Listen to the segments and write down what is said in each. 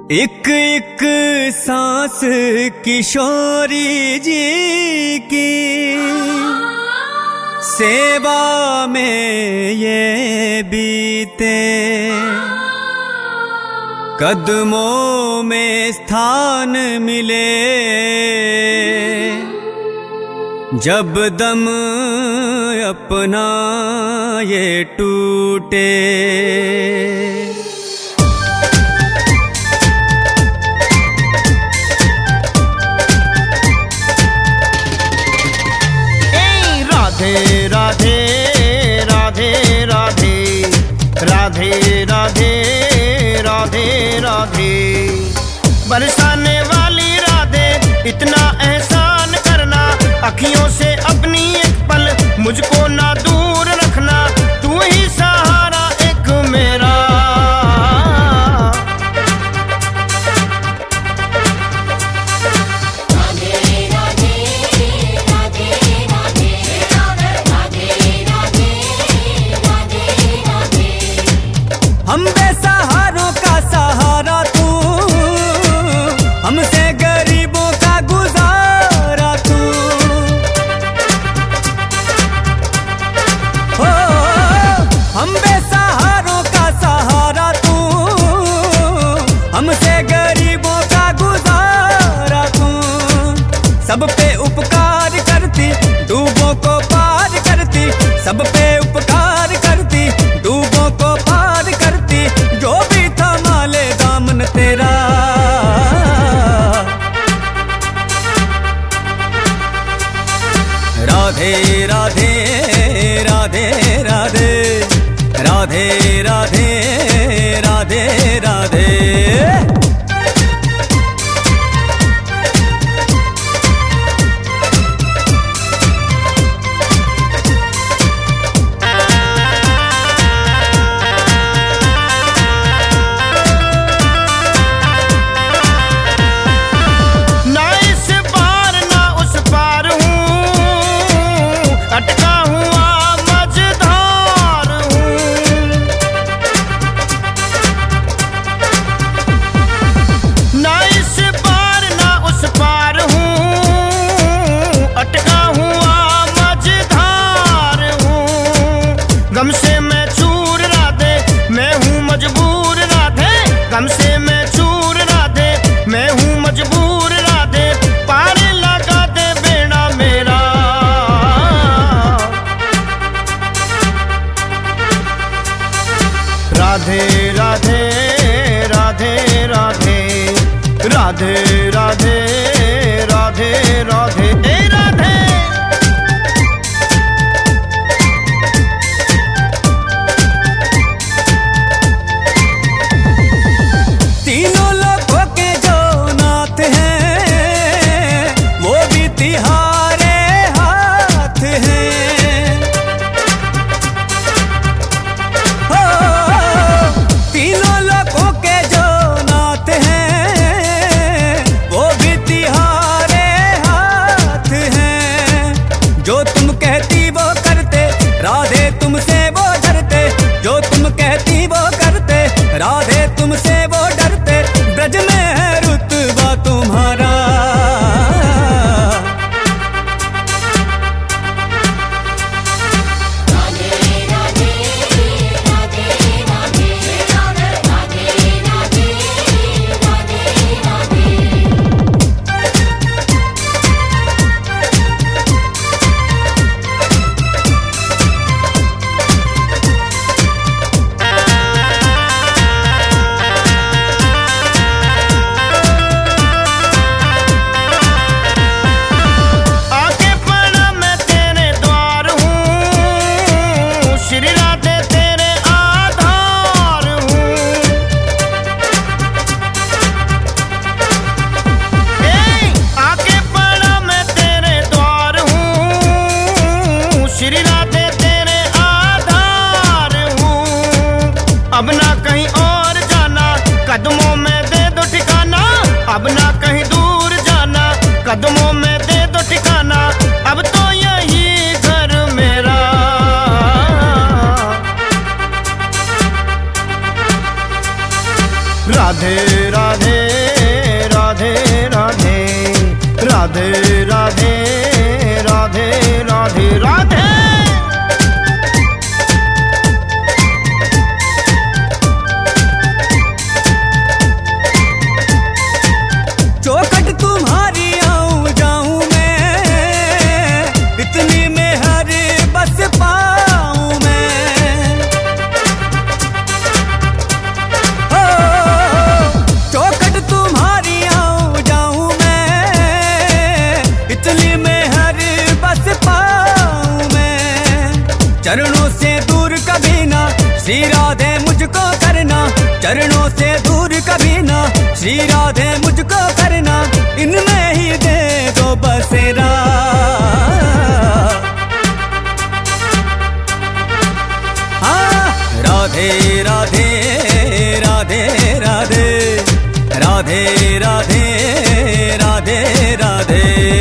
एक एक सांस किशोरी जी की सेवा में ये बीते, कदमों में स्थान मिले जब दम अपना ये टूटे। राधे राधे राधे राधे राधे राधे राधे बरसाने वाली राधे, इतना एहसान करना, अखियों से अपनी एक पल मुझको ना दूर रखना, तू ही सहारा एक मेरा। हम बेसहारों का सहारा तू, हमसे गरीबों का गुजारा तू। हो हम बेसहारों का सहारा तू, हमसे गरीबों का गुजारा तू। सब पे उपकार करती, डूबों को पार करती, सब पे उपकार करती, डूबों को पार करती, जो भी था माले दामन तेरा। राधे राधे राधे राधे राधे राधे राधे राधे। अटका हुआ मझधार हूँ, ना इस पार ना उस पार हूँ, अटका हुआ मझधार हूँ। गम से मैं चूर राधे, मैं हूँ मजबूर राधे, गम से मैं चूर राधे, मैं हूँ मजबूर राधे, पार लगा दे बेड़ा मेरा। राधे राधे राधे राधे राधे राधे राधे राधे ए राधे। तीनों लोगों के जो नाथ हैं, वो भी तिहारे हाथ हैं। हो तीनों लोगों के जो नाथ हैं, वो भी तिहारे हाथ हैं। जो तुम कहती वो करते, राधे तुमसे वो डरते, जो तुम कहती वो करते, राधे तुमसे वो डरते, ब्रज में है रुतबा तुम्हारा। अब ना कहीं और जाना, कदमों में दे दो ठिकाना, अब ना कहीं दूर जाना, कदमों में दे दो ठिकाना, अब तो यही घर मेरा। राधे राधे राधे राधे राधे राधे राधे। चौखट तुम्हारी आऊं जाऊं मैं, इतनी में हर बस पाऊं मैं। हो चौखट तुम्हारी आऊं जाऊं मैं, इतनी में हर बस पाऊं मैं। चरणों से दूर कभी ना श्री राधे मुझको करना, चरणों से दूर कभी ना श्री राधे मुझको करना, इनमें ही दे दो बसेरा। हाँ राधे राधे राधे राधे राधे राधे राधे राधे।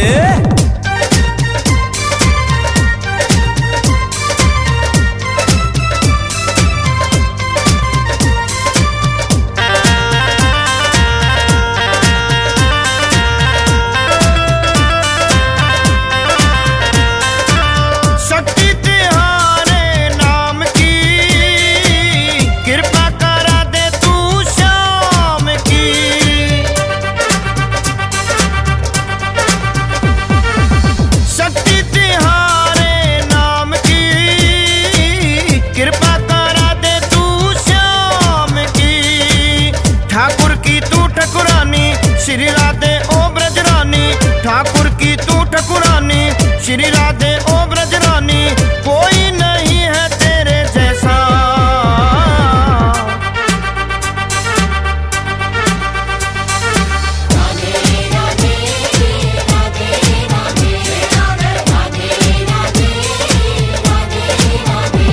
श्री राधे ओ ब्रजरानी, ठाकुर की तू ठकुरानी, श्री राधे ओ ब्रजरानी, कोई नहीं है तेरे जैसा। राधे राधे राधे राधे राधे राधे राधे राधे।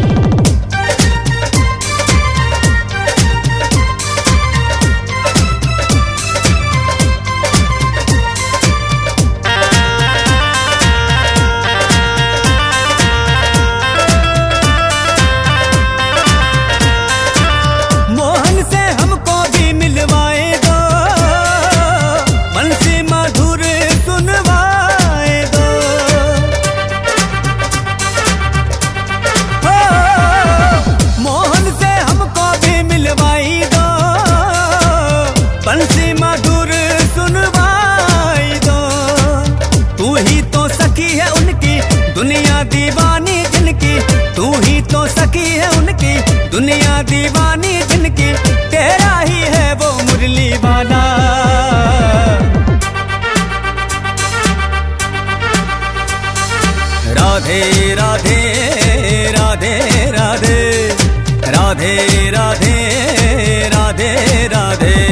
दुनिया दीवानी जिनकी, तू ही तो सखी है उनकी, दुनिया दीवानी जिनकी, तेरा ही है वो मुरली वाला। राधे राधे राधे राधे राधे राधे राधे राधे।